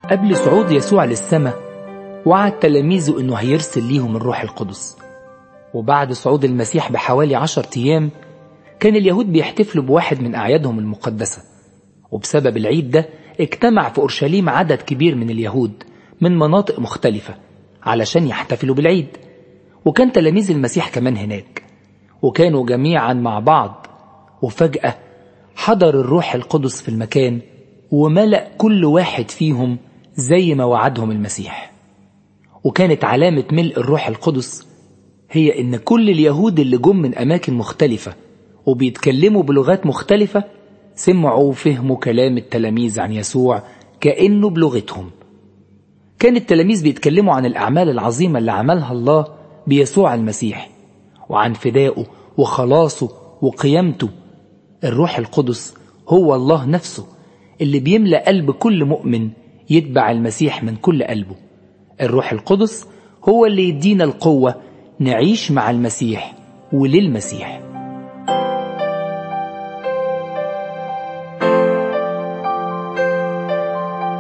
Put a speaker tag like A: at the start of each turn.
A: قبل صعود يسوع للسماء وعد تلاميذه انه هيرسل ليهم الروح القدس. وبعد صعود المسيح بحوالي 10 أيام كان اليهود بيحتفلوا بواحد من أعيادهم المقدسة، وبسبب العيد ده اجتمع في أورشليم عدد كبير من اليهود من مناطق مختلفة علشان يحتفلوا بالعيد، وكان تلاميذ المسيح كمان هناك، وكانوا جميعا مع بعض. وفجأة حضر الروح القدس في المكان وملأ كل واحد فيهم زي ما وعدهم المسيح. وكانت علامة ملء الروح القدس هي إن كل اليهود اللي جم من أماكن مختلفة وبيتكلموا بلغات مختلفة سمعوا وفهموا كلام التلاميذ عن يسوع كأنه بلغتهم. كان التلاميذ بيتكلموا عن الأعمال العظيمة اللي عملها الله بيسوع المسيح، وعن فدائه وخلاصه وقيامته. الروح القدس هو الله نفسه اللي بيملأ قلب كل مؤمن يتبع المسيح من كل قلبه. الروح القدس هو اللي يدينا القوة نعيش مع المسيح وللمسيح.